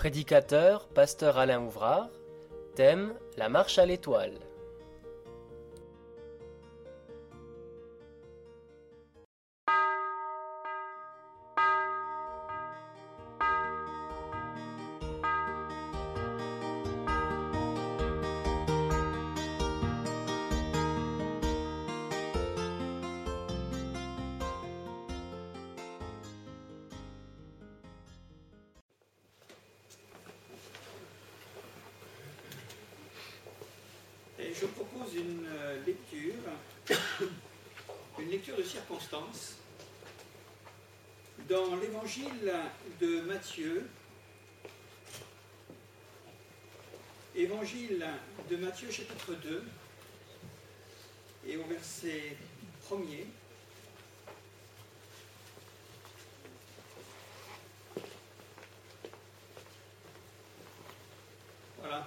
Prédicateur, pasteur Alain Ouvrard. Thème, la marche à l'étoile. Et je propose une lecture de circonstance dans l'évangile de Matthieu, chapitre 2, et au verset 1er. Voilà.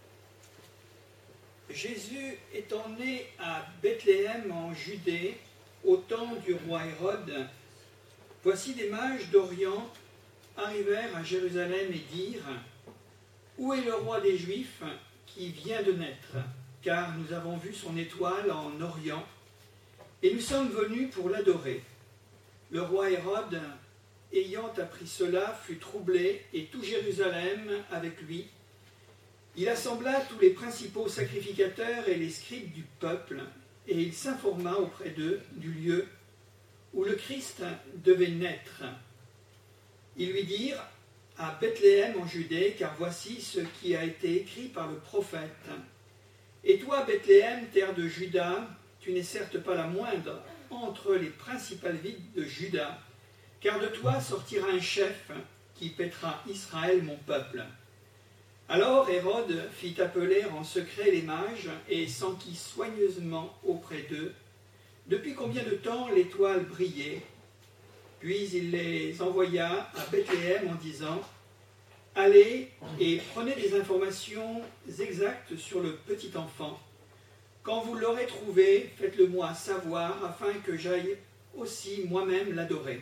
Jésus étant né à Bethléem en Judée, au temps du roi Hérode, voici des mages d'Orient arrivèrent à Jérusalem et dirent : Où est le roi des Juifs qui vient de naître ? Car nous avons vu son étoile en Orient, et nous sommes venus pour l'adorer. Le roi Hérode, ayant appris cela, fut troublé, et tout Jérusalem avec lui. Il assembla tous les principaux sacrificateurs et les scribes du peuple, et il s'informa auprès d'eux du lieu où le Christ devait naître. Ils lui dirent : à Bethléem en Judée, car voici ce qui a été écrit par le prophète. Et toi, Bethléem, terre de Juda, tu n'es certes pas la moindre entre les principales villes de Juda, car de toi sortira un chef qui paîtra Israël, mon peuple. Alors Hérode fit appeler en secret les mages et s'enquit soigneusement auprès d'eux depuis combien de temps l'étoile brillait. Puis il les envoya à Bethléem en disant : Allez et prenez des informations exactes sur le petit enfant. Quand vous l'aurez trouvé, faites-le moi savoir afin que j'aille aussi moi-même l'adorer.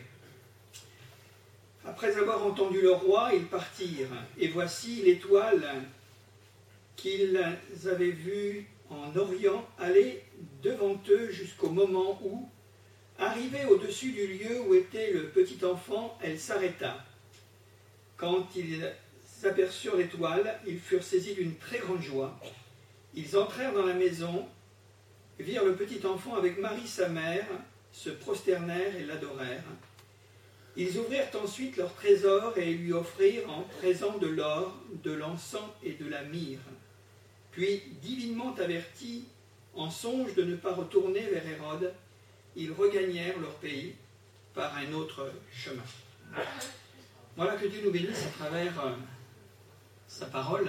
Après avoir entendu le roi, ils partirent, et voici l'étoile qu'ils avaient vue en Orient aller devant eux jusqu'au moment où, arrivée au-dessus du lieu où était le petit enfant, elle s'arrêta. Quand ils aperçurent l'étoile, ils furent saisis d'une très grande joie. Ils entrèrent dans la maison, virent le petit enfant avec Marie sa mère, se prosternèrent et l'adorèrent. Ils ouvrirent ensuite leur trésor et lui offrirent en présent de l'or, de l'encens et de la myrrhe. Puis, divinement avertis, en songe de ne pas retourner vers Hérode, ils regagnèrent leur pays par un autre chemin. Voilà, que Dieu nous bénisse à travers sa parole.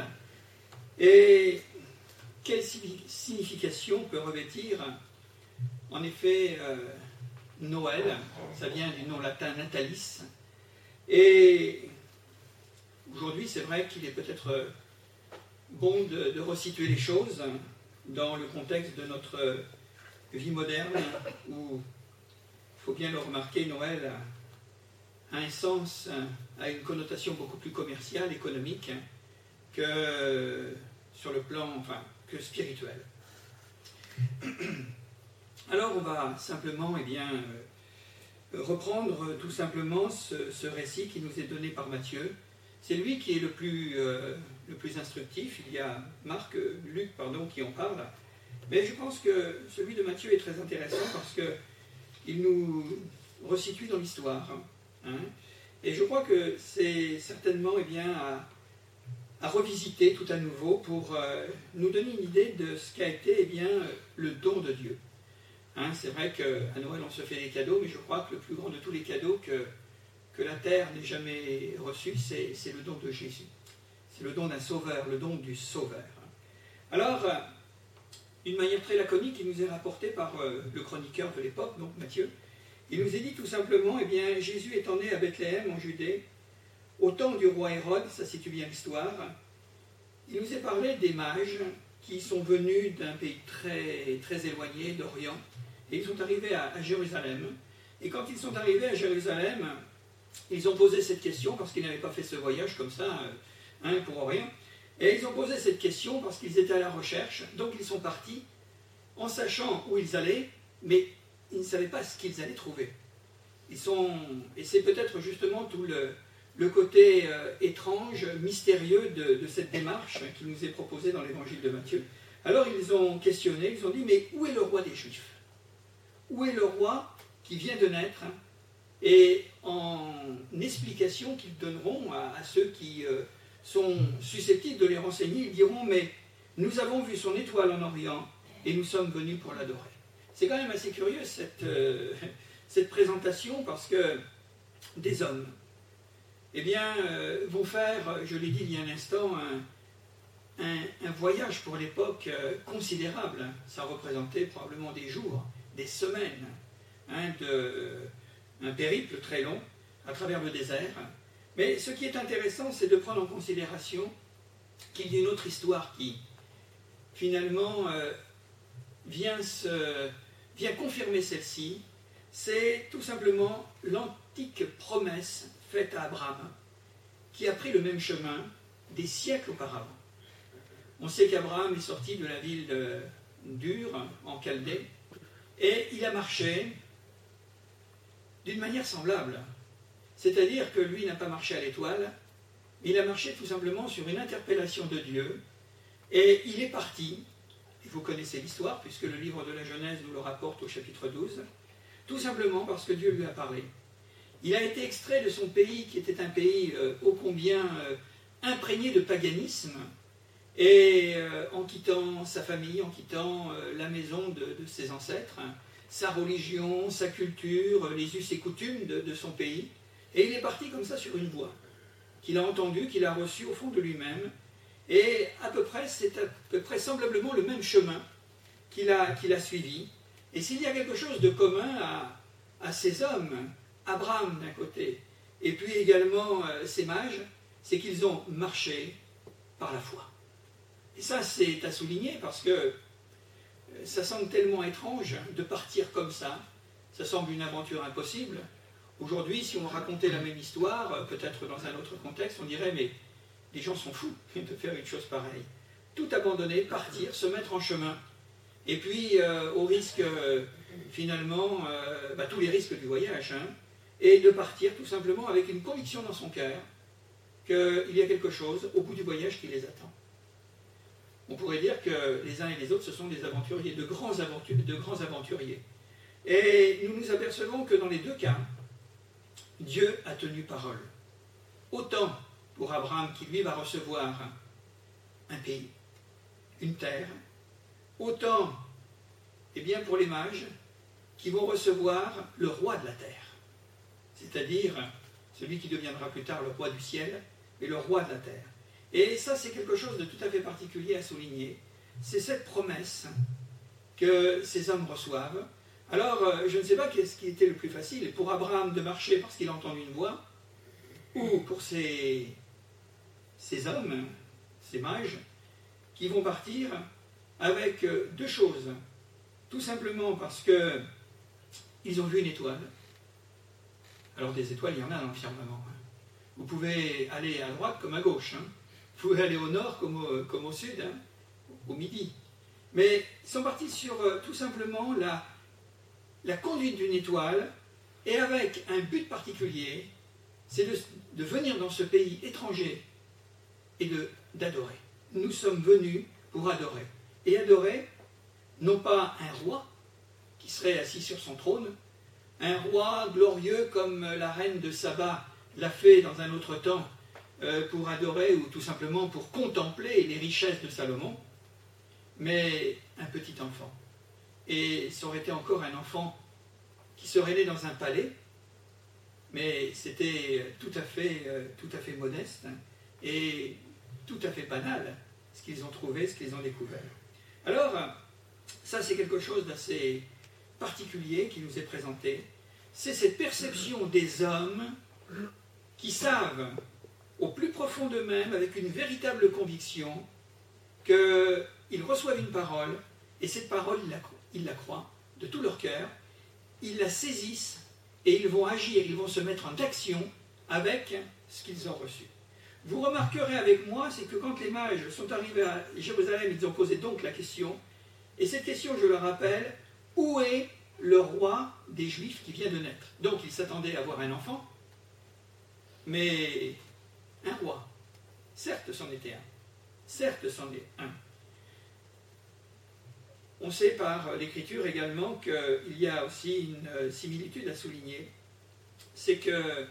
Et quelle signification peut revêtir, en effet, Noël, ça vient du nom latin natalis, et aujourd'hui c'est vrai qu'il est peut-être bon de resituer les choses dans le contexte de notre vie moderne, où, il faut bien le remarquer, Noël a un sens, a une connotation beaucoup plus commerciale, économique, que sur le plan, que spirituel. Alors on va simplement reprendre tout simplement ce récit qui nous est donné par Matthieu. C'est lui qui est le plus instructif. Il y a Marc, Luc, qui en parlent. Mais je pense que celui de Matthieu est très intéressant parce qu'il nous resitue dans l'histoire. Et je crois que c'est certainement à revisiter tout à nouveau pour nous donner une idée de ce qu'a été le don de Dieu. C'est vrai qu'à Noël on se fait des cadeaux, mais je crois que le plus grand de tous les cadeaux que la terre n'ait jamais reçu, c'est le don de Jésus. C'est le don d'un sauveur, le don du sauveur. Alors, d'une manière très laconique, il nous est rapporté par le chroniqueur de l'époque, donc Matthieu. Il nous est dit tout simplement, Jésus étant né à Bethléem en Judée, au temps du roi Hérode, ça situe bien l'histoire, il nous est parlé des mages qui sont venus d'un pays très, très éloigné, d'Orient, et ils sont arrivés à Jérusalem. Et quand ils sont arrivés à Jérusalem, ils ont posé cette question, parce qu'ils n'avaient pas fait ce voyage comme ça, pour Orient. Et ils ont posé cette question parce qu'ils étaient à la recherche, donc ils sont partis en sachant où ils allaient, mais ils ne savaient pas ce qu'ils allaient trouver. Et c'est peut-être justement tout le côté étrange, mystérieux de cette démarche qui nous est proposée dans l'évangile de Matthieu. Alors ils ont questionné, ils ont dit, mais où est le roi des Juifs? Où est le roi qui vient de naître? Et en explication qu'ils donneront à ceux qui sont susceptibles de les renseigner, ils diront, mais nous avons vu son étoile en Orient et nous sommes venus pour l'adorer. C'est quand même assez curieux cette présentation, parce que des hommes vont faire, je l'ai dit il y a un instant, un voyage pour l'époque considérable. Ça représentait probablement des jours, des semaines, un périple très long à travers le désert. Mais ce qui est intéressant, c'est de prendre en considération qu'il y a une autre histoire qui, finalement, vient confirmer celle-ci. C'est tout simplement l'antique promesse faite à Abraham, qui a pris le même chemin des siècles auparavant. On sait qu'Abraham est sorti de la ville d'Ur, en Chaldée, et il a marché d'une manière semblable. C'est-à-dire que lui n'a pas marché à l'étoile, il a marché tout simplement sur une interpellation de Dieu, et il est parti, et vous connaissez l'histoire, puisque le livre de la Genèse nous le rapporte au chapitre 12, tout simplement parce que Dieu lui a parlé. Il a été extrait de son pays, qui était un pays ô combien imprégné de paganisme, et en quittant sa famille, en quittant la maison de ses ancêtres, sa religion, sa culture, les us et coutumes de son pays, et il est parti comme ça sur une voie qu'il a entendue, qu'il a reçue au fond de lui-même, et c'est à peu près semblablement le même chemin qu'il a suivi. Et s'il y a quelque chose de commun à ces hommes, Abraham d'un côté, et puis également ces mages, c'est qu'ils ont marché par la foi. Et ça, c'est à souligner, parce que ça semble tellement étrange de partir comme ça. Ça semble une aventure impossible. Aujourd'hui, si on racontait la même histoire, peut-être dans un autre contexte, on dirait, mais les gens sont fous de faire une chose pareille. Tout abandonner, partir, se mettre en chemin, et puis au risque, finalement, tous les risques du voyage, et de partir tout simplement avec une conviction dans son cœur qu'il y a quelque chose au bout du voyage qui les attend. On pourrait dire que les uns et les autres, ce sont des aventuriers, de grands aventuriers. Et nous nous apercevons que dans les deux cas, Dieu a tenu parole. Autant pour Abraham, qui lui va recevoir un pays, une terre, autant pour les mages, qui vont recevoir le roi de la terre, c'est-à-dire celui qui deviendra plus tard le roi du ciel, et le roi de la terre. Et ça, c'est quelque chose de tout à fait particulier à souligner. C'est cette promesse que ces hommes reçoivent. Alors, je ne sais pas qu'est-ce qui était le plus facile, pour Abraham de marcher parce qu'il a entendu une voix, ou pour ces hommes, ces mages, qui vont partir avec deux choses. Tout simplement parce qu'ils ont vu une étoile. Alors des étoiles, il y en a dans le firmament. Vous pouvez aller à droite comme à gauche. Vous pouvez aller au nord comme au sud, au midi. Mais ils sont partis sur tout simplement la conduite d'une étoile, et avec un but particulier, c'est de venir dans ce pays étranger et d'adorer. Nous sommes venus pour adorer. Et adorer, non pas un roi qui serait assis sur son trône, un roi glorieux comme la reine de Saba l'a fait dans un autre temps pour adorer ou tout simplement pour contempler les richesses de Salomon, mais un petit enfant. Et ça aurait été encore un enfant qui serait né dans un palais, mais c'était tout à fait modeste et tout à fait banal ce qu'ils ont trouvé, ce qu'ils ont découvert. Alors, ça c'est quelque chose d'assez particulier qui nous est présenté. C'est cette perception des hommes qui savent au plus profond d'eux-mêmes, avec une véritable conviction, qu'ils reçoivent une parole, et cette parole, ils la croient de tout leur cœur, ils la saisissent, et ils vont agir, ils vont se mettre en action avec ce qu'ils ont reçu. vous remarquerez avec moi, c'est que quand les mages sont arrivés à Jérusalem, ils ont posé donc la question, et cette question, je le rappelle, où est le roi des Juifs qui vient de naître? Donc ils s'attendaient à voir un enfant, mais un roi. Certes, c'en était un. Certes, c'en est un. On sait par l'Écriture également qu'il y a aussi une similitude à souligner, c'est que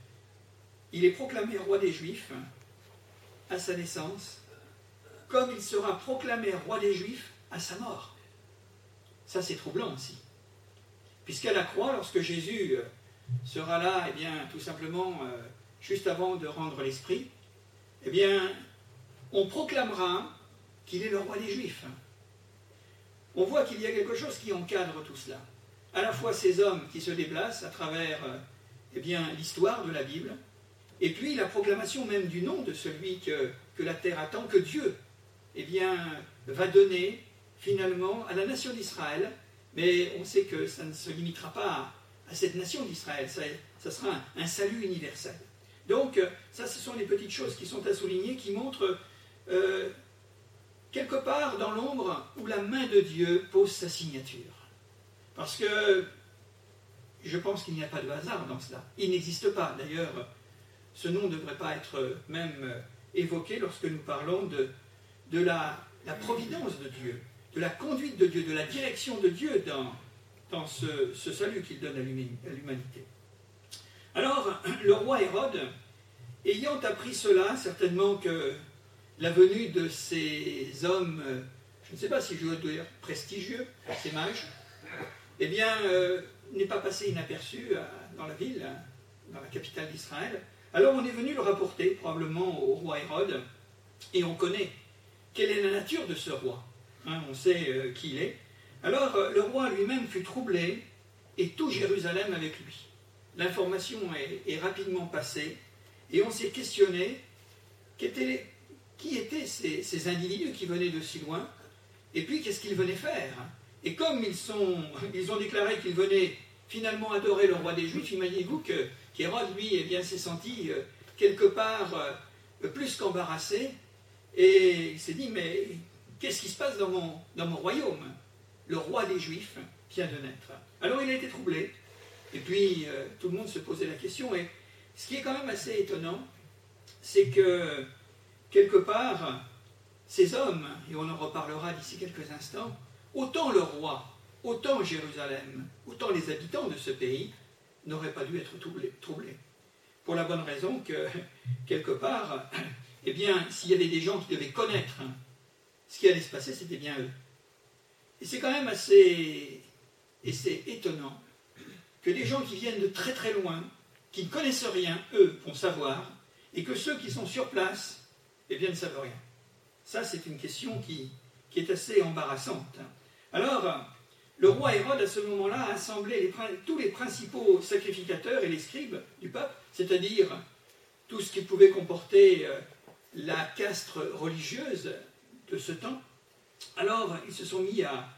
il est proclamé roi des Juifs à sa naissance, comme il sera proclamé roi des Juifs à sa mort. Ça, c'est troublant aussi. Puisqu'à la croix, lorsque Jésus sera là, eh bien, tout simplement, juste avant de rendre l'Esprit, eh bien, on proclamera qu'il est le roi des Juifs. On voit qu'il y a quelque chose qui encadre tout cela. À la fois ces hommes qui se déplacent à travers eh bien, l'histoire de la Bible, et puis la proclamation même du nom de celui que la terre attend, que Dieu eh bien, va donner finalement à la nation d'Israël, mais on sait que ça ne se limitera pas à cette nation d'Israël, ça sera un salut universel. Donc ça, ce sont les petites choses qui sont à souligner, qui montrent quelque part dans l'ombre où la main de Dieu pose sa signature. Parce que je pense qu'il n'y a pas de hasard dans cela. Il n'existe pas. D'ailleurs, ce nom ne devrait pas être même évoqué lorsque nous parlons de la providence de Dieu, de la conduite de Dieu, de la direction de Dieu dans ce salut qu'il donne à l'humanité. Alors, le roi Hérode, ayant appris cela, certainement que la venue de ces hommes, je ne sais pas si je dois dire prestigieux, ces mages, eh bien, n'est pas passé inaperçu dans la ville, dans la capitale d'Israël. Alors on est venu le rapporter, probablement au roi Hérode, et on connaît quelle est la nature de ce roi. Hein, on sait qui il est. Alors le roi lui-même fut troublé, et tout Jérusalem avec lui. L'information est rapidement passée, et on s'est questionné qui étaient ces individus qui venaient de si loin, et puis qu'est-ce qu'ils venaient faire. Et comme ils ont déclaré qu'ils venaient finalement adorer le roi des Juifs, imaginez-vous qu'Hérode, lui, eh bien, s'est senti quelque part plus qu'embarrassé, et il s'est dit, mais qu'est-ce qui se passe dans mon royaume? Le roi des Juifs vient de naître. Alors il a été troublé, et puis tout le monde se posait la question, et ce qui est quand même assez étonnant, c'est que quelque part, ces hommes, et on en reparlera d'ici quelques instants, autant le roi, autant Jérusalem, autant les habitants de ce pays n'auraient pas dû être troublés. Pour la bonne raison que, quelque part, eh bien, s'il y avait des gens qui devaient connaître ce qui allait se passer, c'était bien eux. Et c'est quand même assez étonnant que des gens qui viennent de très très loin, qui ne connaissent rien, eux, vont savoir, et que ceux qui sont sur place, eh bien, ne savent rien. Ça, c'est une question qui est assez embarrassante. Alors, le roi Hérode, à ce moment-là, a assemblé tous les principaux sacrificateurs et les scribes du peuple, c'est-à-dire tout ce qui pouvait comporter la caste religieuse de ce temps. Alors, ils se sont mis à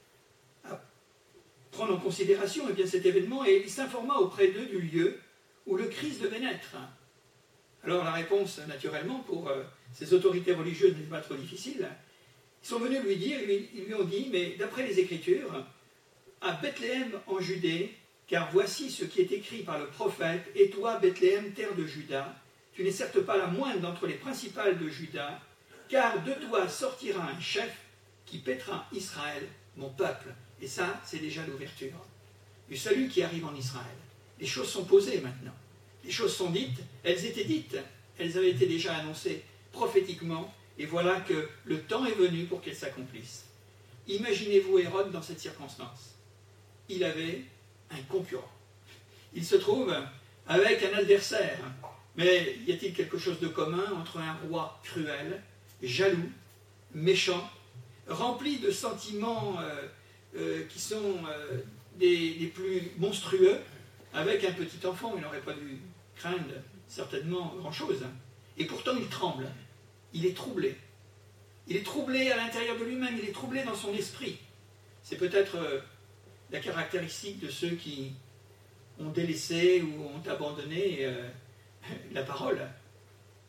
prendre en considération eh bien, cet événement, et il s'informa auprès d'eux du lieu où le Christ devait naître. Alors, la réponse, naturellement, pour ces autorités religieuses n'est pas trop difficile. Ils sont venus lui dire, ils lui ont dit, mais d'après les Écritures, à Bethléem en Judée, car voici ce qui est écrit par le prophète, et toi, Bethléem, terre de Juda, tu n'es certes pas la moindre d'entre les principales de Juda, car de toi sortira un chef qui paîtra Israël, mon peuple. Et ça, c'est déjà l'ouverture du salut qui arrive en Israël. Les choses sont posées maintenant. Les choses sont dites, elles étaient dites, elles avaient été déjà annoncées prophétiquement, et voilà que le temps est venu pour qu'elles s'accomplissent. Imaginez-vous Hérode dans cette circonstance. Il avait un concurrent. Il se trouve avec un adversaire. Mais y a-t-il quelque chose de commun entre un roi cruel, jaloux, méchant, rempli de sentiments qui sont des plus monstrueux, avec un petit enfant? Il n'aurait pas dû craindre certainement grand-chose. Et pourtant il tremble, il est troublé. Il est troublé à l'intérieur de lui-même, il est troublé dans son esprit. C'est peut-être la caractéristique de ceux qui ont délaissé ou ont abandonné la parole.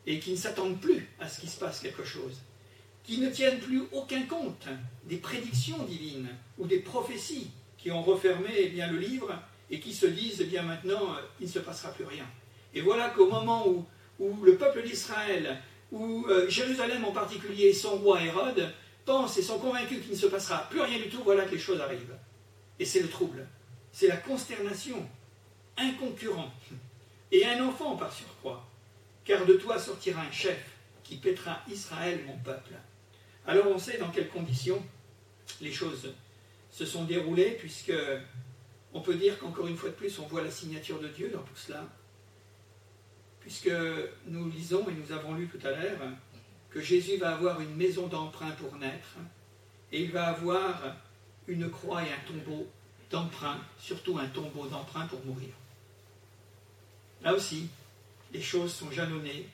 et qui ne s'attendent plus à ce qu'il se passe quelque chose, qui ne tiennent plus aucun compte des prédictions divines ou des prophéties qui ont refermé le livre et qui se disent maintenant il ne se passera plus rien. Et voilà qu'au moment où le peuple d'Israël, où Jérusalem en particulier, son roi Hérode, pensent et sont convaincus qu'il ne se passera plus rien du tout, voilà que les choses arrivent. Et c'est le trouble, c'est la consternation, un concurrent et un enfant par surcroît, car de toi sortira un chef qui paîtra Israël, mon peuple. Alors on sait dans quelles conditions les choses se sont déroulées, puisque on peut dire qu'encore une fois de plus, on voit la signature de Dieu dans tout cela, puisque nous lisons, et nous avons lu tout à l'heure, que Jésus va avoir une maison d'emprunt pour naître, et il va avoir une croix et un tombeau d'emprunt, surtout un tombeau d'emprunt pour mourir. Là aussi, les choses sont jalonnées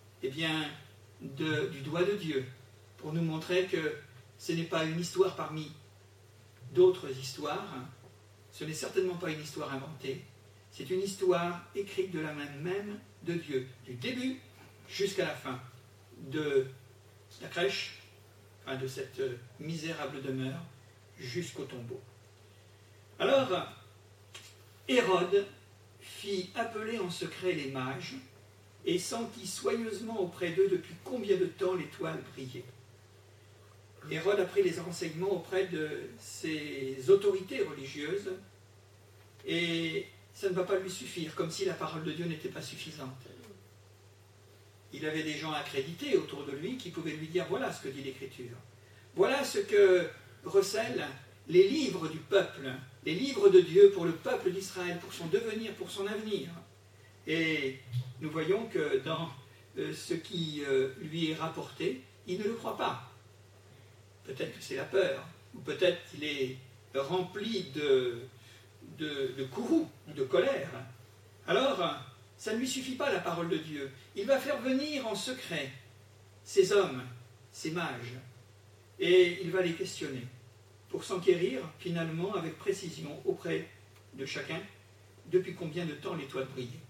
du doigt de Dieu, pour nous montrer que ce n'est pas une histoire parmi d'autres histoires, ce n'est certainement pas une histoire inventée, c'est une histoire écrite de la main même de Dieu, du début jusqu'à la fin de la crèche, de cette misérable demeure, jusqu'au tombeau. Alors, Hérode fit appeler en secret les mages et sentit soigneusement auprès d'eux depuis combien de temps l'étoile brillait. Hérode a pris les renseignements auprès de ses autorités religieuses et ça ne va pas lui suffire, comme si la parole de Dieu n'était pas suffisante. Il avait des gens accrédités autour de lui qui pouvaient lui dire voilà ce que dit l'Écriture. Voilà ce que recèlent les livres du peuple, les livres de Dieu pour le peuple d'Israël, pour son devenir, pour son avenir. Et nous voyons que dans ce qui lui est rapporté, il ne le croit pas. Peut-être que c'est la peur, ou peut-être qu'il est rempli de courroux, de colère. Alors, ça ne lui suffit pas la parole de Dieu. Il va faire venir en secret ces hommes, ces mages, et il va les questionner pour s'enquérir finalement avec précision auprès de chacun depuis combien de temps l'étoile brillait.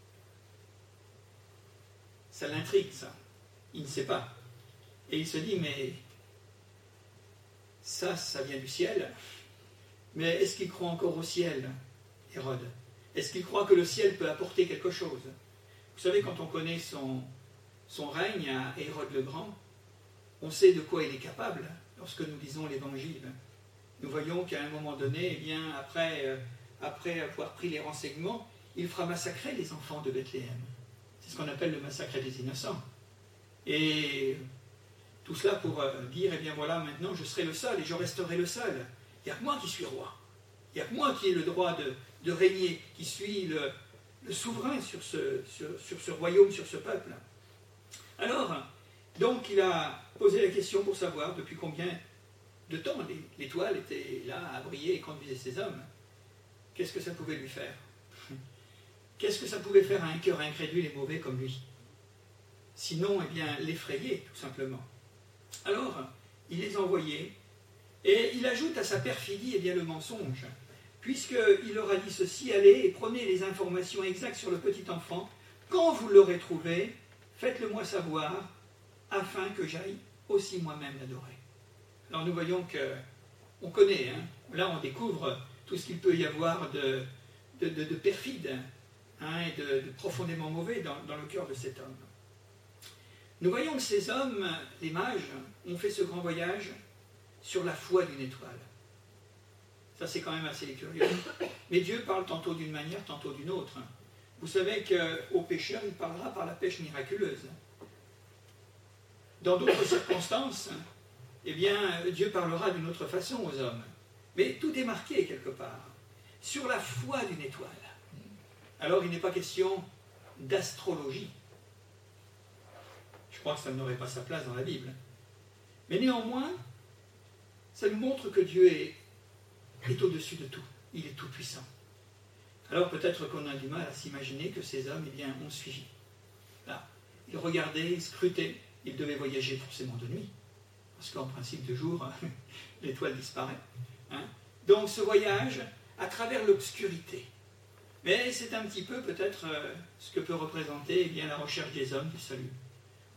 Ça l'intrigue, ça. Il ne sait pas. Et il se dit, mais ça vient du ciel. Mais est-ce qu'il croit encore au ciel, Hérode? Est-ce qu'il croit que le ciel peut apporter quelque chose? Vous savez, quand on connaît son règne à Hérode le Grand, on sait de quoi il est capable lorsque nous lisons l'Évangile. Nous voyons qu'à un moment donné, après avoir pris les renseignements, il fera massacrer les enfants de Bethléem. C'est ce qu'on appelle le massacre des innocents. Et tout cela pour dire, voilà, maintenant je serai le seul et je resterai le seul. Il n'y a que moi qui suis roi. Il n'y a que moi qui ai le droit de régner, qui suis le souverain sur ce royaume, sur ce peuple. Alors, donc il a posé la question pour savoir depuis combien de temps l'étoile était là à briller et conduisait ces hommes. Qu'est-ce que ça pouvait lui faire? Qu'est-ce que ça pouvait faire à un cœur incrédule et mauvais comme lui? Sinon, l'effrayer, tout simplement. Alors, il les envoyait, et il ajoute à sa perfidie le mensonge, puisqu'il leur a dit ceci: allez et prenez les informations exactes sur le petit enfant. Quand vous l'aurez trouvé, faites-le-moi savoir, afin que j'aille aussi moi-même l'adorer. Alors nous voyons qu'on connaît, là on découvre tout ce qu'il peut y avoir de perfide et de profondément mauvais dans le cœur de cet homme. Nous voyons que ces hommes, les mages, ont fait ce grand voyage sur la foi d'une étoile. Ça c'est quand même assez curieux. Mais Dieu parle tantôt d'une manière, tantôt d'une autre. Vous savez qu'au pécheur, il parlera par la pêche miraculeuse. Dans d'autres circonstances, Dieu parlera d'une autre façon aux hommes. Mais tout est marqué quelque part. Sur la foi d'une étoile. Alors il n'est pas question d'astrologie. Je crois que ça n'aurait pas sa place dans la Bible. Mais néanmoins, ça nous montre que Dieu est au-dessus de tout. Il est tout puissant. Alors peut-être qu'on a du mal à s'imaginer que ces hommes ont suivi. Là, ils regardaient, ils scrutaient. Ils devaient voyager forcément de nuit. Parce qu'en principe de jour, l'étoile disparaît. Donc ce voyage à travers l'obscurité. Mais c'est un petit peu peut-être ce que peut représenter la recherche des hommes du salut.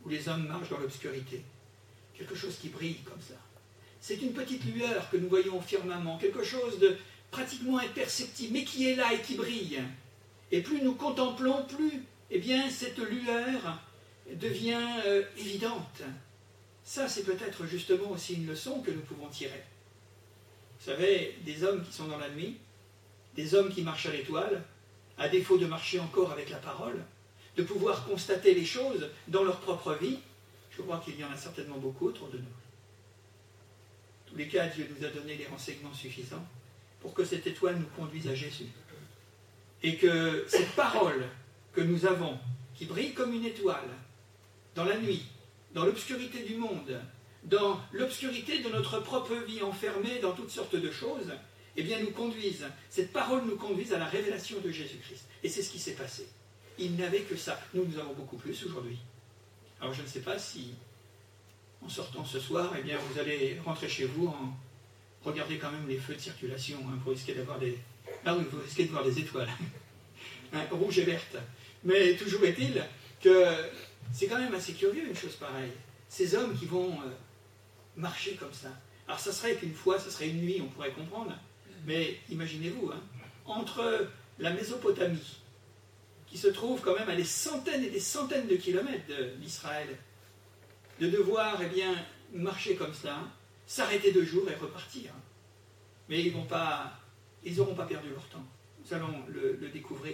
où les hommes marchent dans l'obscurité. Quelque chose qui brille comme ça. C'est une petite lueur que nous voyons au firmament, quelque chose de pratiquement imperceptible, mais qui est là et qui brille. Et plus nous contemplons, plus cette lueur devient évidente. Ça, c'est peut-être justement aussi une leçon que nous pouvons tirer. Vous savez, des hommes qui sont dans la nuit, des hommes qui marchent à l'étoile, à défaut de marcher encore avec la parole, de pouvoir constater les choses dans leur propre vie, je crois qu'il y en a certainement beaucoup autour de nous. En tous les cas, Dieu nous a donné les renseignements suffisants pour que cette étoile nous conduise à Jésus. Et que cette parole que nous avons, qui brille comme une étoile, dans la nuit, dans l'obscurité du monde, dans l'obscurité de notre propre vie enfermée dans toutes sortes de choses, nous conduise, cette parole nous conduise à la révélation de Jésus-Christ. Et c'est ce qui s'est passé. Il n'avait que ça. Nous avons beaucoup plus aujourd'hui. Alors je ne sais pas si, en sortant ce soir, vous allez rentrer chez vous en regardant quand même les feux de circulation, pour risquer d'avoir des... Ah oui, vous risquez de voir des étoiles, rouges et vertes. Mais toujours est-il que c'est quand même assez curieux une chose pareille. Ces hommes qui vont marcher comme ça. Alors ça serait qu'une fois, ça serait une nuit, on pourrait comprendre. Mais imaginez-vous, entre la Mésopotamie, qui se trouve quand même à des centaines et des centaines de kilomètres d'Israël, de devoir marcher comme ça, s'arrêter 2 jours et repartir. Mais ils n'auront pas perdu leur temps. Nous allons le découvrir.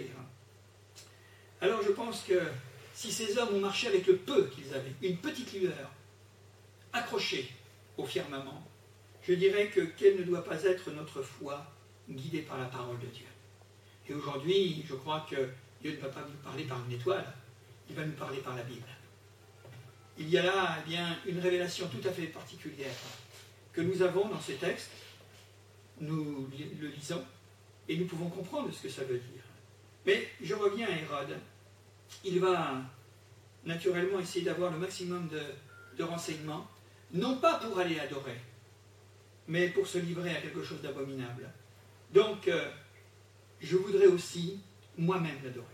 Alors je pense que si ces hommes ont marché avec le peu qu'ils avaient, une petite lueur, accrochée au firmament, je dirais que quelle ne doit pas être notre foi guidée par la parole de Dieu. Et aujourd'hui, je crois que Dieu ne va pas nous parler par une étoile, il va nous parler par la Bible. Il y a là une révélation tout à fait particulière que nous avons dans ces textes. Nous le lisons et nous pouvons comprendre ce que ça veut dire. Mais je reviens à Hérode. Il va naturellement essayer d'avoir le maximum de renseignements, non pas pour aller adorer, mais pour se livrer à quelque chose d'abominable. Donc, je voudrais aussi moi-même l'adorer.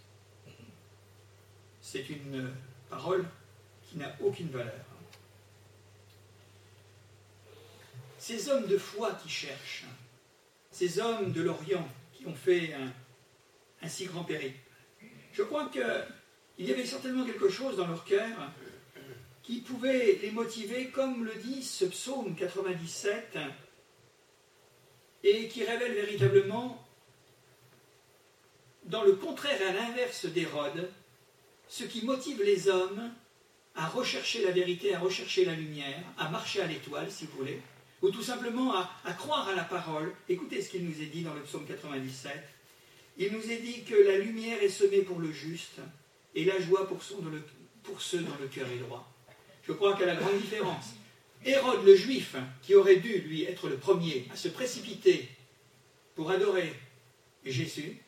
C'est une parole qui n'a aucune valeur. Ces hommes de foi qui cherchent, ces hommes de l'Orient qui ont fait un si grand périple, je crois qu'il y avait certainement quelque chose dans leur cœur qui pouvait les motiver, comme le dit ce psaume 97, et qui révèle véritablement, dans le contraire et à l'inverse d'Hérode, ce qui motive les hommes à rechercher la vérité, à rechercher la lumière, à marcher à l'étoile, si vous voulez, ou tout simplement à croire à la parole. Écoutez ce qu'il nous est dit dans le psaume 97. Il nous est dit que la lumière est semée pour le juste, et la joie pour ceux dont le cœur est droit. Je crois qu'il y a la grande différence. Hérode le juif, qui aurait dû, lui, être le premier à se précipiter pour adorer Jésus,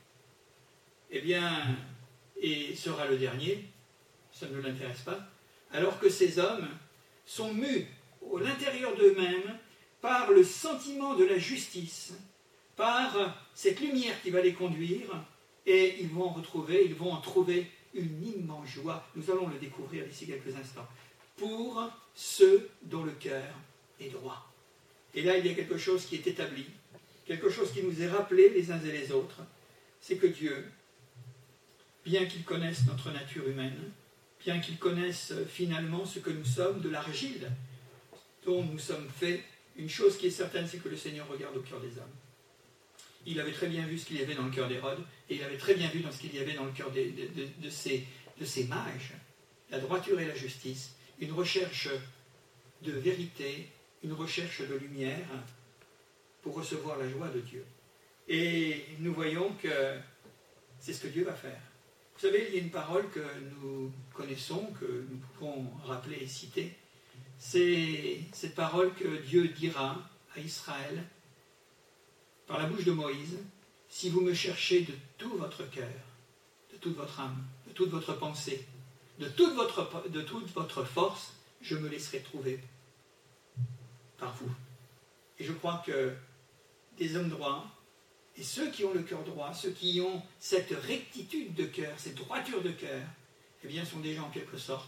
et sera le dernier, ça ne l'intéresse pas, alors que ces hommes sont mus à l'intérieur d'eux-mêmes par le sentiment de la justice, par cette lumière qui va les conduire, et ils vont en trouver une immense joie. Nous allons le découvrir d'ici quelques instants. Pour ceux dont le cœur est droit. Et là, il y a quelque chose qui est établi, quelque chose qui nous est rappelé les uns et les autres, c'est que Dieu, bien qu'il connaisse notre nature humaine, bien qu'il connaisse finalement ce que nous sommes de l'argile dont nous sommes faits, une chose qui est certaine, c'est que le Seigneur regarde au cœur des hommes. Il avait très bien vu ce qu'il y avait dans le cœur d'Hérode, et il avait très bien vu dans ce qu'il y avait dans le cœur de ces mages, la droiture et la justice, une recherche de vérité, une recherche de lumière pour recevoir la joie de Dieu. Et nous voyons que c'est ce que Dieu va faire. Vous savez, il y a une parole que nous connaissons, que nous pouvons rappeler et citer. C'est cette parole que Dieu dira à Israël par la bouche de Moïse: si vous me cherchez de tout votre cœur, de toute votre âme, de toute votre pensée, de toute votre force, je me laisserai trouver par vous. Et je crois que des hommes droits, et ceux qui ont le cœur droit, ceux qui ont cette rectitude de cœur, cette droiture de cœur, sont des gens en quelque sorte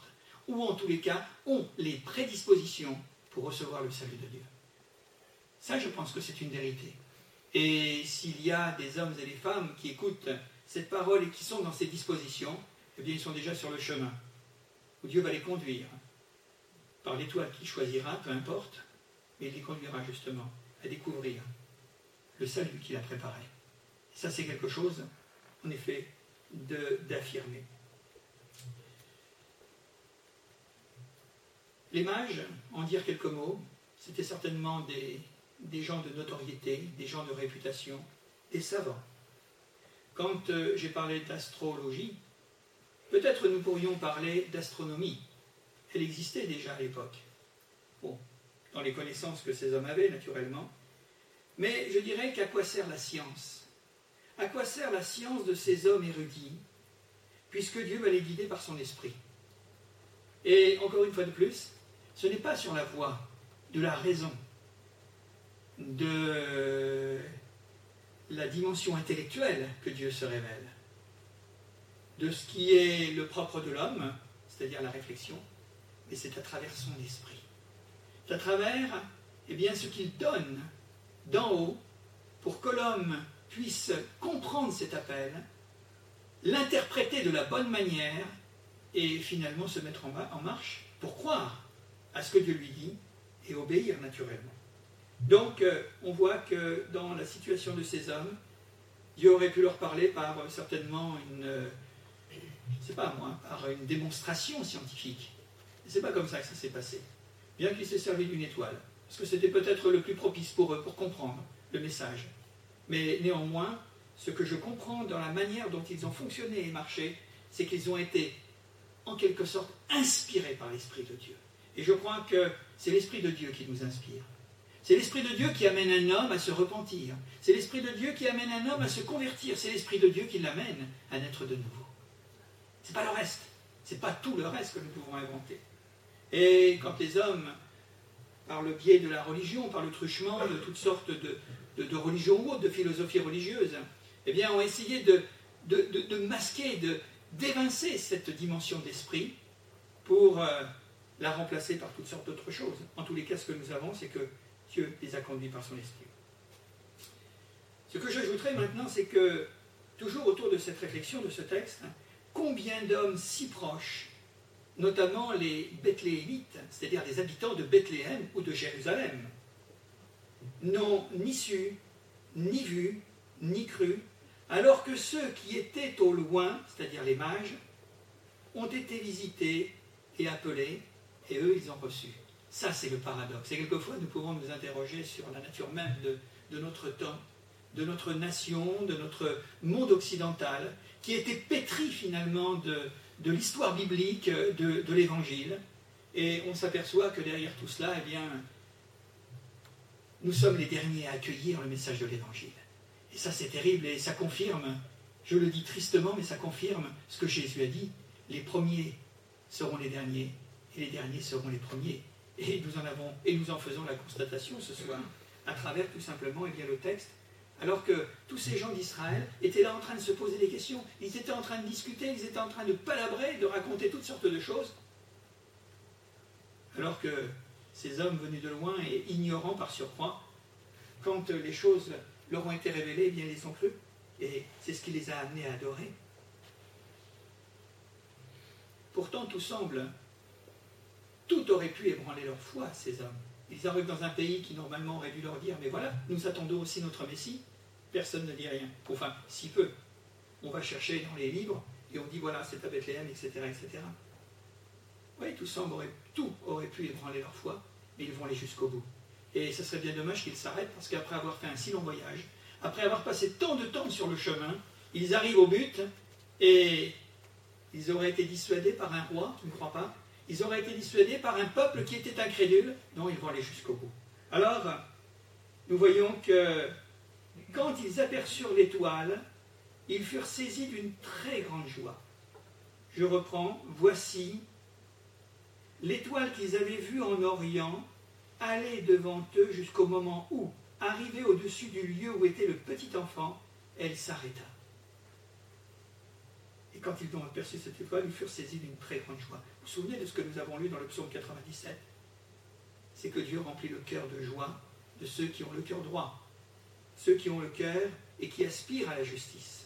ou en tous les cas ont les prédispositions pour recevoir le salut de Dieu. Ça, je pense que c'est une vérité. Et s'il y a des hommes et des femmes qui écoutent cette parole et qui sont dans ces dispositions, eh bien ils sont déjà sur le chemin où Dieu va les conduire par l'étoile qu'il choisira, peu importe, mais il les conduira justement à découvrir le salut qu'il a préparé. Et ça, c'est quelque chose, en effet, d'affirmer. Les mages, en dire quelques mots, c'était certainement des gens de notoriété, des gens de réputation, des savants. Quand j'ai parlé d'astrologie, peut-être nous pourrions parler d'astronomie. Elle existait déjà à l'époque. Bon, dans les connaissances que ces hommes avaient, naturellement. Mais je dirais qu'à quoi sert la science? À quoi sert la science de ces hommes érudits, puisque Dieu va les guider par son esprit? Et encore une fois de plus, ce n'est pas sur la voie de la raison, de la dimension intellectuelle que Dieu se révèle, de ce qui est le propre de l'homme, c'est-à-dire la réflexion, mais c'est à travers son esprit. C'est à travers ce qu'il donne d'en haut pour que l'homme puisse comprendre cet appel, l'interpréter de la bonne manière et finalement se mettre en marche pour croire à ce que Dieu lui dit et obéir naturellement. Donc on voit que dans la situation de ces hommes, Dieu aurait pu leur parler par certainement par une démonstration scientifique. Et c'est pas comme ça que ça s'est passé. Bien qu'il s'est servi d'une étoile, parce que c'était peut-être le plus propice pour eux pour comprendre le message. Mais néanmoins, ce que je comprends dans la manière dont ils ont fonctionné et marché, c'est qu'ils ont été en quelque sorte inspirés par l'Esprit de Dieu. Et je crois que c'est l'Esprit de Dieu qui nous inspire. C'est l'Esprit de Dieu qui amène un homme à se repentir. C'est l'Esprit de Dieu qui amène un homme à se convertir. C'est l'Esprit de Dieu qui l'amène à naître de nouveau. Ce n'est pas le reste. Ce n'est pas tout le reste que nous pouvons inventer. Et quand les hommes, par le biais de la religion, par le truchement de toutes sortes de religions ou autres, de philosophies religieuses, ont essayé de masquer, d'évincer cette dimension d'esprit pour la remplacer par toutes sortes d'autres choses. En tous les cas, ce que nous avons, c'est que Dieu les a conduits par son esprit. Ce que j'ajouterai maintenant, c'est que, toujours autour de cette réflexion, de ce texte, combien d'hommes si proches, notamment les Bethléemites, c'est-à-dire des habitants de Bethléem ou de Jérusalem, n'ont ni su, ni vu, ni cru, alors que ceux qui étaient au loin, c'est-à-dire les mages, ont été visités et appelés, et eux, ils ont reçu. Ça, c'est le paradoxe. Et quelquefois, nous pouvons nous interroger sur la nature même de notre temps, de notre nation, de notre monde occidental, qui était pétri finalement de l'histoire biblique, de l'Évangile. Et on s'aperçoit que derrière tout cela, nous sommes les derniers à accueillir le message de l'Évangile. Et ça, c'est terrible, et ça confirme, je le dis tristement, mais ça confirme ce que Jésus a dit. Les premiers seront les derniers, et les derniers seront les premiers. Et nous en faisons la constatation ce soir, à travers tout simplement le texte, alors que tous ces gens d'Israël étaient là en train de se poser des questions, ils étaient en train de discuter, ils étaient en train de palabrer, de raconter toutes sortes de choses, alors que ces hommes venus de loin et ignorants par surcroît, quand les choses leur ont été révélées, ils les ont crues, et c'est ce qui les a amenés à adorer. Pourtant, tout aurait pu ébranler leur foi, ces hommes. Ils arrivent dans un pays qui normalement aurait dû leur dire « Mais voilà, nous attendons aussi notre Messie ». Personne ne dit rien. Enfin, si peu. On va chercher dans les livres et on dit « Voilà, c'est à Bethléem, etc. etc. » Oui, tout aurait pu ébranler leur foi, mais ils vont aller jusqu'au bout. Et ce serait bien dommage qu'ils s'arrêtent, parce qu'après avoir fait un si long voyage, après avoir passé tant de temps sur le chemin, ils arrivent au but et ils auraient été dissuadés par un roi, tu ne crois pas? Ils auraient été dissuadés par un peuple qui était incrédule. Non, ils vont aller jusqu'au bout. Alors, nous voyons que quand ils aperçurent l'étoile, ils furent saisis d'une très grande joie. Je reprends, voici l'étoile qu'ils avaient vue en Orient aller devant eux jusqu'au moment où, arrivée au-dessus du lieu où était le petit enfant, elle s'arrêta. Et quand ils ont aperçu cette étoile, ils furent saisis d'une très grande joie. Vous vous souvenez de ce que nous avons lu dans le psaume 97? C'est que Dieu remplit le cœur de joie de ceux qui ont le cœur droit, ceux qui ont le cœur et qui aspirent à la justice.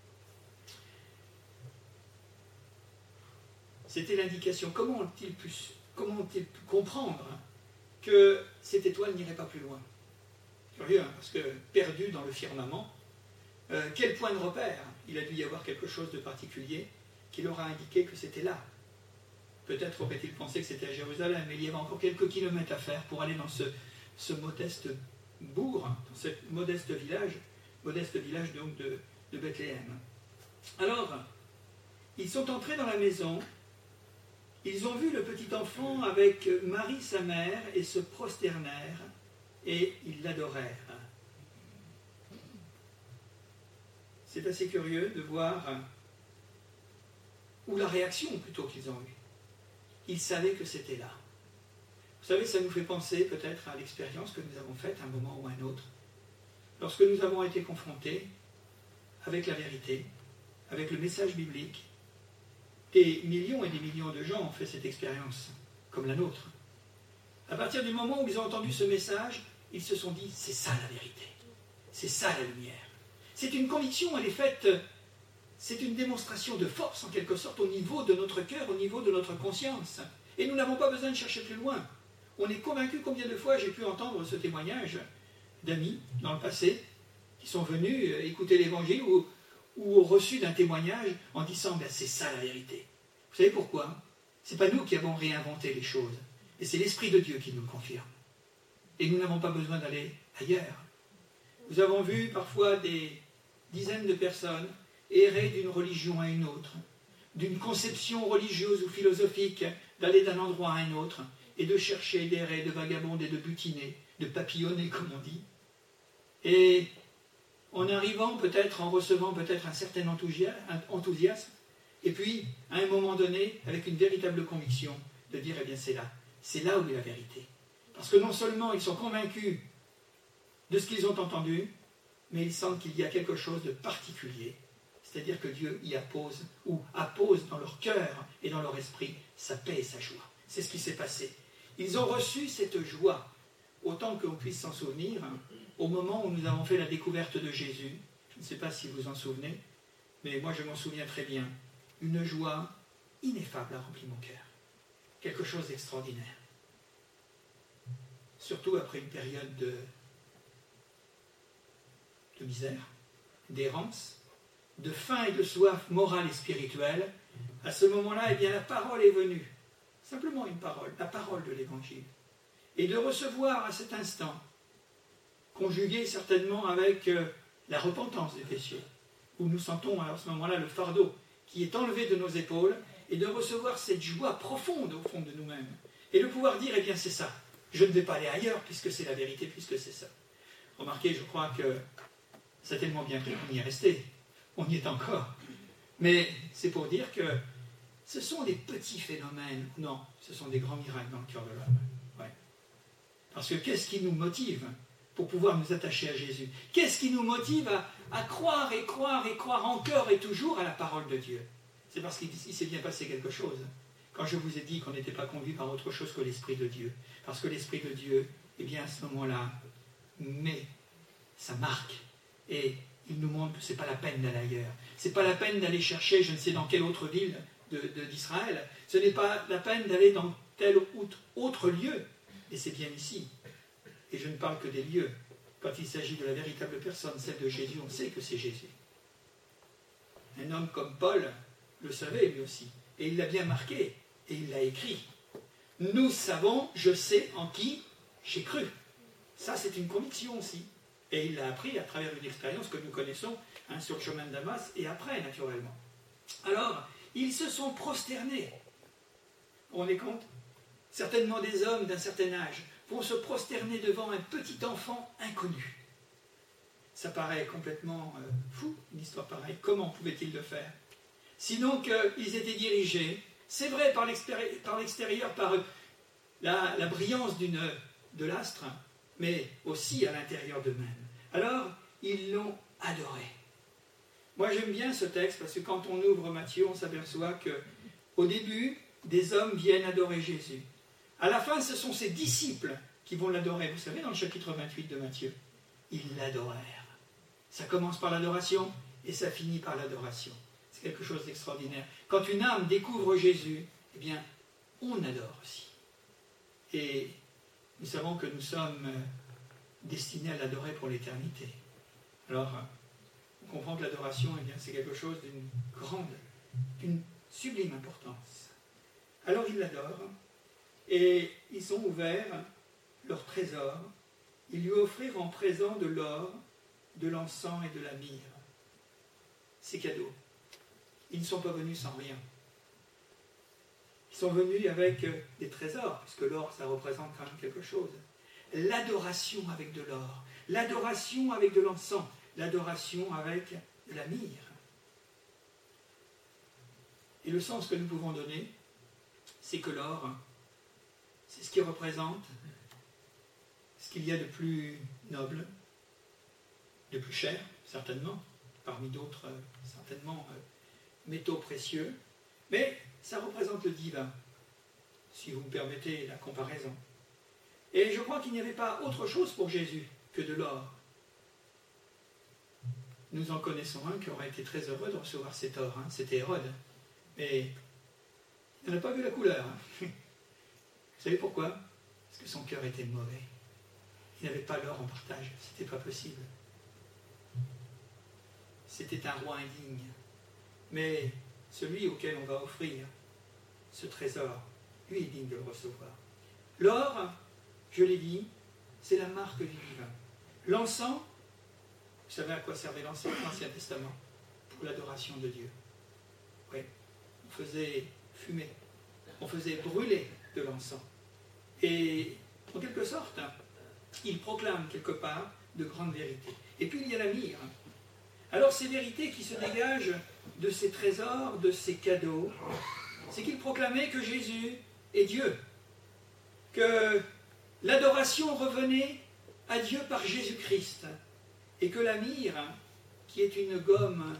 C'était l'indication. Comment ont-ils pu comprendre que cette étoile n'irait pas plus loin? Curieux, hein, parce que perdu dans le firmament, quel point de repère? Il a dû y avoir quelque chose de particulier qui leur a indiqué que c'était là. Peut-être aurait-il pensé que c'était à Jérusalem, mais il y avait encore quelques kilomètres à faire pour aller dans ce modeste bourg, dans ce modeste village donc de Bethléem. Alors, ils sont entrés dans la maison, ils ont vu le petit enfant avec Marie sa mère et se prosternèrent et ils l'adorèrent. C'est assez curieux de voir, ou la réaction plutôt qu'ils ont eue. Ils savaient que c'était là. Vous savez, ça nous fait penser peut-être à l'expérience que nous avons faite à un moment ou à un autre, lorsque nous avons été confrontés avec la vérité, avec le message biblique. Des millions et des millions de gens ont fait cette expérience, comme la nôtre. À partir du moment où ils ont entendu ce message, ils se sont dit, c'est ça la vérité, c'est ça la lumière. C'est une conviction, elle est faite, c'est une démonstration de force en quelque sorte au niveau de notre cœur, au niveau de notre conscience. Et nous n'avons pas besoin de chercher plus loin. On est convaincu. Combien de fois j'ai pu entendre ce témoignage d'amis dans le passé qui sont venus écouter l'évangile ou au reçu d'un témoignage en disant ben, c'est ça la vérité. Vous savez pourquoi? C'est pas nous qui avons réinventé les choses, et c'est l'Esprit de Dieu qui nous le confirme. Et nous n'avons pas besoin d'aller ailleurs. Nous avons vu parfois des dizaines de personnes errer d'une religion à une autre, d'une conception religieuse ou philosophique, d'aller d'un endroit à un autre, et de chercher, d'errer, de vagabonder, de butiner, de papillonner, comme on dit. Et en arrivant peut-être, en recevant peut-être un certain enthousiasme, et puis, à un moment donné, avec une véritable conviction, de dire, eh bien c'est là où est la vérité. Parce que non seulement ils sont convaincus de ce qu'ils ont entendu, mais ils sentent qu'il y a quelque chose de particulier, c'est-à-dire que Dieu y appose, ou appose dans leur cœur et dans leur esprit, sa paix et sa joie. C'est ce qui s'est passé. Ils ont reçu cette joie, autant qu'on puisse s'en souvenir, au moment où nous avons fait la découverte de Jésus. Je ne sais pas si vous vous en souvenez, mais moi je m'en souviens très bien. Une joie ineffable a rempli mon cœur. Quelque chose d'extraordinaire. Surtout après une période de misère, d'errance, de faim et de soif morale et spirituelle. À ce moment-là, eh bien, la parole est venue. Simplement une parole, la parole de l'Évangile. Et de recevoir à cet instant, conjugué certainement avec la repentance des péchés, où nous sentons à ce moment-là le fardeau qui est enlevé de nos épaules, et de recevoir cette joie profonde au fond de nous-mêmes, et de pouvoir dire, eh bien c'est ça, je ne vais pas aller ailleurs, puisque c'est la vérité, puisque c'est ça. Remarquez, je crois que c'est tellement bien pris qu'on y est resté, on y est encore. Mais c'est pour dire que ce sont des petits phénomènes, non, ce sont des grands miracles dans le cœur de l'homme. Ouais. Parce que qu'est-ce qui nous motive pour pouvoir nous attacher à Jésus? Qu'est-ce qui nous motive à croire et croire et croire encore et toujours à la parole de Dieu? C'est parce qu'il s'est bien passé quelque chose. Quand je vous ai dit qu'on n'était pas conduit par autre chose que l'Esprit de Dieu. Parce que l'Esprit de Dieu, eh bien à ce moment-là, met sa marque. Et il nous montre que ce n'est pas la peine d'aller ailleurs. Ce n'est pas la peine d'aller chercher je ne sais dans quelle autre ville d'Israël. Ce n'est pas la peine d'aller dans tel autre lieu. Et c'est bien ici. Et je ne parle que des lieux. Quand il s'agit de la véritable personne, celle de Jésus, on sait que c'est Jésus. Un homme comme Paul le savait lui aussi. Et il l'a bien marqué. Et il l'a écrit. Nous savons, je sais en qui j'ai cru. Ça, c'est une conviction aussi. Et il l'a appris à travers une expérience que nous connaissons sur le chemin de Damas et après, naturellement. Alors, ils se sont prosternés. Vous vous rendez compte? Certainement des hommes d'un certain âge vont se prosterner devant un petit enfant inconnu. Ça paraît complètement fou, une histoire pareille. Comment pouvaient-ils le faire? Sinon qu'ils étaient dirigés, c'est vrai par l'extérieur, par la brillance de l'astre, mais aussi à l'intérieur d'eux-mêmes. Alors, ils l'ont adoré. Moi j'aime bien ce texte parce que quand on ouvre Matthieu, on s'aperçoit qu'au début, des hommes viennent adorer Jésus. À la fin, ce sont ses disciples qui vont l'adorer. Vous savez, dans le chapitre 28 de Matthieu, ils l'adorèrent. Ça commence par l'adoration et ça finit par l'adoration. C'est quelque chose d'extraordinaire. Quand une âme découvre Jésus, eh bien, on adore aussi. Et nous savons que nous sommes destinés à l'adorer pour l'éternité. Alors, on comprend que l'adoration, eh bien, c'est quelque chose d'une sublime importance. Alors, ils l'adorent et ils ont ouvert leur trésor. Ils lui offrirent en présent de l'or, de l'encens et de la myrrhe. C'est cadeau. Ils ne sont pas venus sans rien. Ils sont venus avec des trésors, puisque l'or, ça représente quand même quelque chose. L'adoration avec de l'or, l'adoration avec de l'encens, l'adoration avec de la myrrhe. Et le sens que nous pouvons donner, c'est que l'or, c'est ce qui représente ce qu'il y a de plus noble, de plus cher, certainement, parmi d'autres, certainement, métaux précieux, mais ça représente le divin, si vous me permettez la comparaison. Et je crois qu'il n'y avait pas autre chose pour Jésus que de l'or. Nous en connaissons un qui aurait été très heureux de recevoir cet or, c'était Hérode. Mais il n'a pas vu la couleur. Vous savez pourquoi? Parce que son cœur était mauvais. Il n'avait pas l'or en partage, c'était pas possible. C'était un roi indigne. Mais celui auquel on va offrir ce trésor, lui est digne de le recevoir. L'or, je l'ai dit, c'est la marque du divin. L'encens, vous savez à quoi servait l'encens dans l'Ancien Testament? Pour l'adoration de Dieu. Oui, on faisait fumer, on faisait brûler de l'encens. Et en quelque sorte, il proclame quelque part de grandes vérités. Et puis il y a la myrrhe. Alors ces vérités qui se dégagent de ces trésors, de ces cadeaux, c'est qu'il proclamait que Jésus est Dieu, que l'adoration revenait à Dieu par Jésus-Christ, et que la myrrhe, qui est une gomme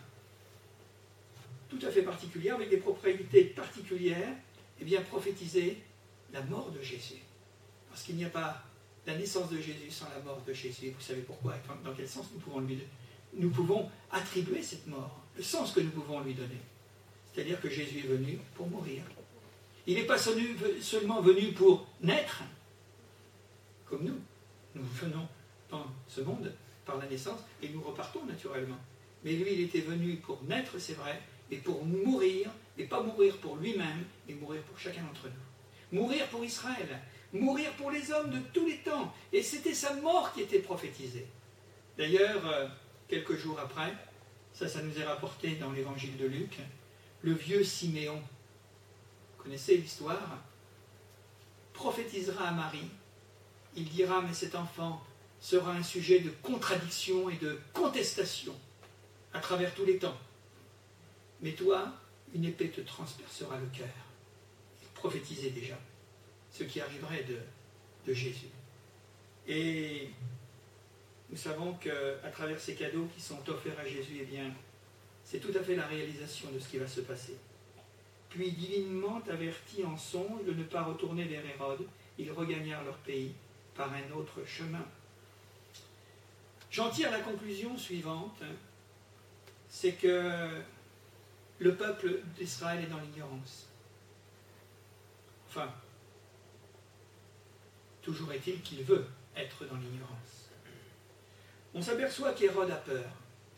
tout à fait particulière, avec des propriétés particulières, eh bien prophétisait la mort de Jésus. Parce qu'il n'y a pas la naissance de Jésus sans la mort de Jésus. Vous savez pourquoi et dans quel sens nous pouvons attribuer cette mort, le sens que nous pouvons lui donner. C'est-à-dire que Jésus est venu pour mourir. Il n'est pas seulement venu pour naître, comme nous. Nous venons dans ce monde par la naissance et nous repartons naturellement. Mais lui, il était venu pour naître, c'est vrai, mais pour mourir, et pas mourir pour lui-même, mais mourir pour chacun d'entre nous. Mourir pour Israël, mourir pour les hommes de tous les temps. Et c'était sa mort qui était prophétisée. D'ailleurs, quelques jours après, ça nous est rapporté dans l'évangile de Luc, le vieux Siméon, vous connaissez l'histoire, prophétisera à Marie. Il dira, mais cet enfant sera un sujet de contradiction et de contestation à travers tous les temps. Mais toi, une épée te transpercera le cœur. Il prophétisait déjà ce qui arriverait de Jésus. Et nous savons qu'à travers ces cadeaux qui sont offerts à Jésus, eh bien, c'est tout à fait la réalisation de ce qui va se passer. Puis, divinement avertis en songe de ne pas retourner vers Hérode, ils regagnèrent leur pays par un autre chemin. J'en tire la conclusion suivante, c'est que le peuple d'Israël est dans l'ignorance. Enfin, toujours est-il qu'il veut être dans l'ignorance. On s'aperçoit qu'Hérode a peur.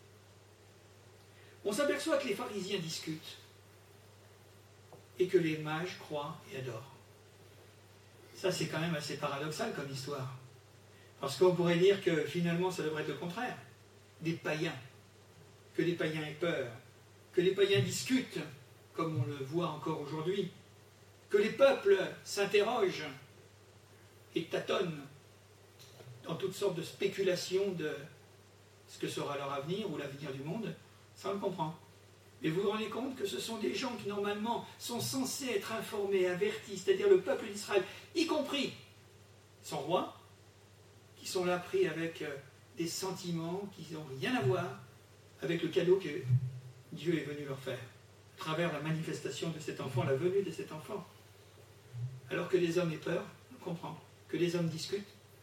On s'aperçoit que les pharisiens discutent et que les mages croient et adorent. Ça, c'est quand même assez paradoxal comme histoire. Parce qu'on pourrait dire que finalement, ça devrait être le contraire. Des païens. Que les païens aient peur. Que les païens discutent, comme on le voit encore aujourd'hui. Que les peuples s'interrogent et tâtonnent dans toutes sortes de spéculations de ce que sera leur avenir ou l'avenir du monde. Ça, on le comprend. Mais vous vous rendez compte que ce sont des gens qui, normalement, sont censés être informés, avertis, c'est-à-dire le peuple d'Israël, y compris son roi, qui sont là pris avec des sentiments qui n'ont rien à voir avec le cadeau Dieu est venu leur faire, à travers la manifestation de cet enfant, la venue de cet enfant. Alors que les hommes aient peur, on comprend. Que les hommes discutent,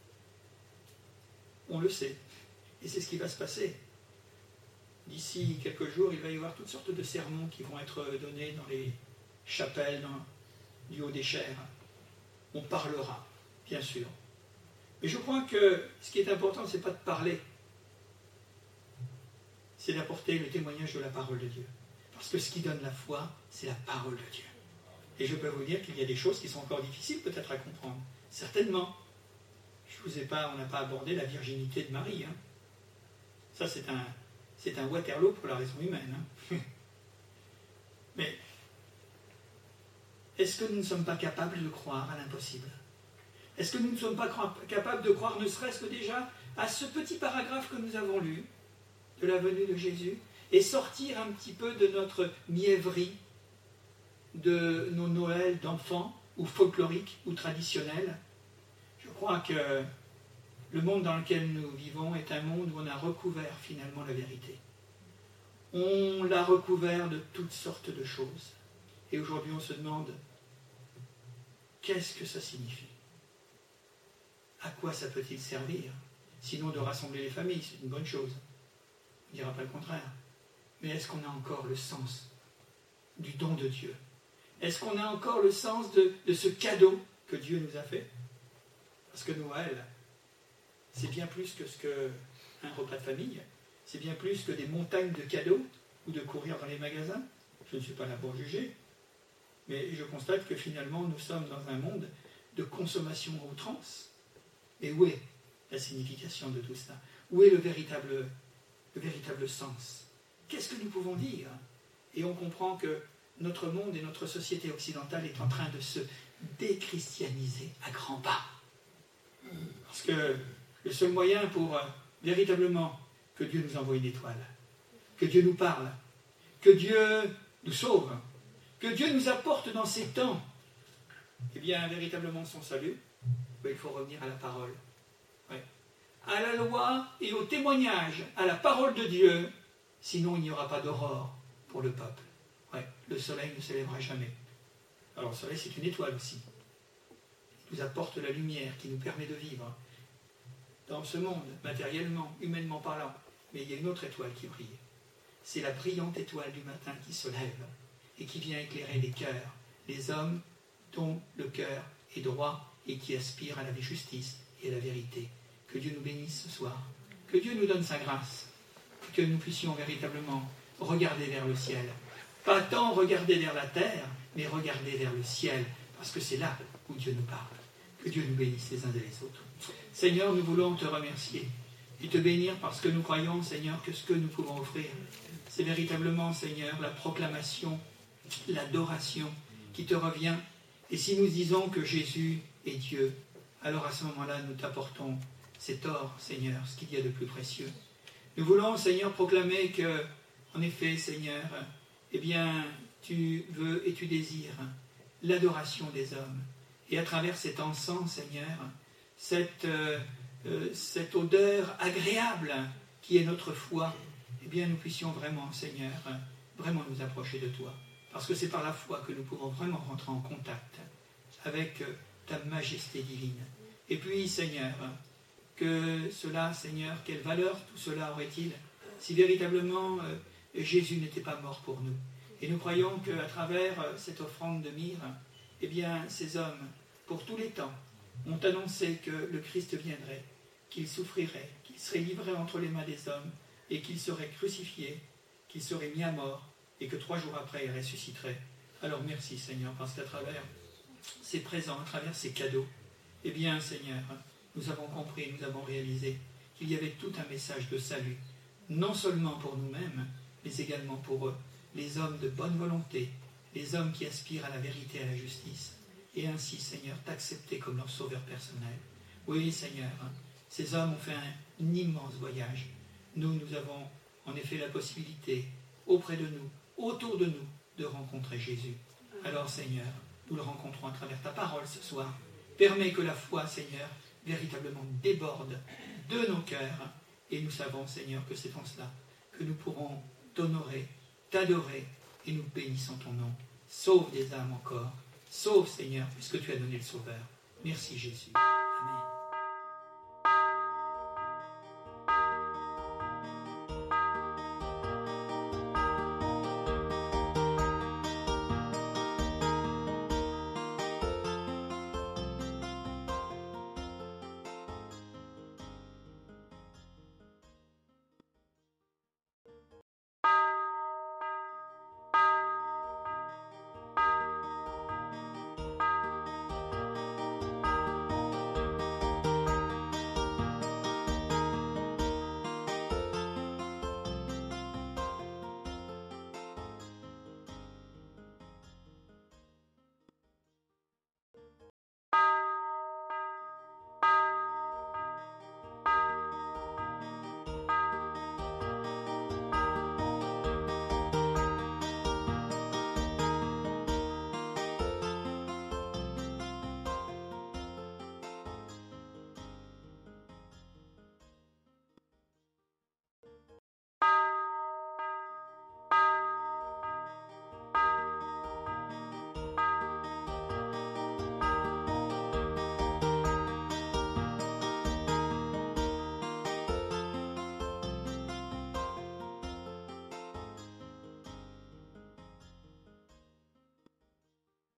on le sait. Et c'est ce qui va se passer. D'ici quelques jours, il va y avoir toutes sortes de sermons qui vont être donnés dans les chapelles du haut des chairs. On parlera, bien sûr. Mais je crois que ce qui est important, ce n'est pas de parler, c'est d'apporter le témoignage de la parole de Dieu. Parce que ce qui donne la foi, c'est la parole de Dieu. Et je peux vous dire qu'il y a des choses qui sont encore difficiles peut-être à comprendre. Certainement. On n'a pas abordé la virginité de Marie. Hein. Ça, c'est un Waterloo pour la raison humaine. Hein. Mais est-ce que nous ne sommes pas capables de croire à l'impossible? Est-ce que nous ne sommes pas capables de croire, ne serait-ce que déjà, à ce petit paragraphe que nous avons lu, de la venue de Jésus, et sortir un petit peu de notre mièvrerie, de nos Noëls d'enfants, ou folkloriques, ou traditionnels? Je crois que le monde dans lequel nous vivons est un monde où on a recouvert finalement la vérité. On l'a recouvert de toutes sortes de choses. Et aujourd'hui on se demande, qu'est-ce que ça signifie? À quoi ça peut-il servir? Sinon de rassembler les familles, c'est une bonne chose. On ne dira pas le contraire. Mais est-ce qu'on a encore le sens du don de Dieu? Est-ce qu'on a encore le sens de ce cadeau que Dieu nous a fait? Parce que Noël, c'est bien plus que qu'un repas de famille, c'est bien plus que des montagnes de cadeaux ou de courir dans les magasins. Je ne suis pas là pour juger, mais je constate que finalement nous sommes dans un monde de consommation à outrance. Et où est la signification de tout cela? Où est le véritable sens? Qu'est-ce que nous pouvons dire? Et on comprend que notre monde et notre société occidentale est en train de se déchristianiser à grands pas. Parce que le seul moyen pour véritablement que Dieu nous envoie une étoile, que Dieu nous parle, que Dieu nous sauve, que Dieu nous apporte dans ces temps, eh bien, véritablement son salut, il faut revenir à la parole. Ouais. À la loi et au témoignage, à la parole de Dieu, sinon il n'y aura pas d'aurore pour le peuple. Ouais. Le soleil ne s'élèvera jamais. Alors le soleil, c'est une étoile aussi. Il nous apporte la lumière qui nous permet de vivre dans ce monde, matériellement, humainement parlant. Mais il y a une autre étoile qui brille. C'est la brillante étoile du matin qui se lève et qui vient éclairer les cœurs, les hommes dont le cœur est droit et qui aspirent à la justice et à la vérité. Que Dieu nous bénisse ce soir. Que Dieu nous donne sa grâce. Que nous puissions véritablement regarder vers le ciel. Pas tant regarder vers la terre, mais regarder vers le ciel, parce que c'est là où Dieu nous parle. Que Dieu nous bénisse les uns et les autres. Seigneur, nous voulons te remercier et te bénir parce que nous croyons, Seigneur, que ce que nous pouvons offrir, c'est véritablement, Seigneur, la proclamation, l'adoration qui te revient. Et si nous disons que Jésus est Dieu, alors à ce moment-là, nous t'apportons cet or, Seigneur, ce qu'il y a de plus précieux. Nous voulons, Seigneur, proclamer que, en effet, Seigneur, eh bien, tu veux et tu désires l'adoration des hommes. Et à travers cet encens, Seigneur, cette odeur agréable qui est notre foi, eh bien, nous puissions vraiment, Seigneur, vraiment nous approcher de toi. Parce que c'est par la foi que nous pouvons vraiment rentrer en contact avec ta majesté divine. Et puis, Seigneur, que cela, Seigneur, quelle valeur tout cela aurait-il si véritablement Jésus n'était pas mort pour nous. Et nous croyons qu'à travers cette offrande de myrrhe, eh bien, ces hommes, pour tous les temps, ont annoncé que le Christ viendrait, qu'il souffrirait, qu'il serait livré entre les mains des hommes, et qu'il serait crucifié, qu'il serait mis à mort, et que 3 jours après, il ressusciterait. Alors merci, Seigneur, parce qu'à travers ces présents, à travers ces cadeaux, eh bien, Seigneur, nous avons compris, nous avons réalisé qu'il y avait tout un message de salut, non seulement pour nous-mêmes, mais également pour eux, les hommes de bonne volonté, les hommes qui aspirent à la vérité et à la justice, et ainsi, Seigneur, t'accepter comme leur sauveur personnel. Oui, Seigneur, ces hommes ont fait un immense voyage. Nous avons en effet la possibilité, auprès de nous, autour de nous, de rencontrer Jésus. Alors, Seigneur, nous le rencontrons à travers ta parole ce soir. Permets que la foi, Seigneur, véritablement déborde de nos cœurs. Et nous savons, Seigneur, que c'est en cela que nous pourrons t'honorer t'adorer et nous bénissons ton nom. Sauve des âmes encore. Sauve, Seigneur, puisque tu as donné le Sauveur. Merci, Jésus. Amen.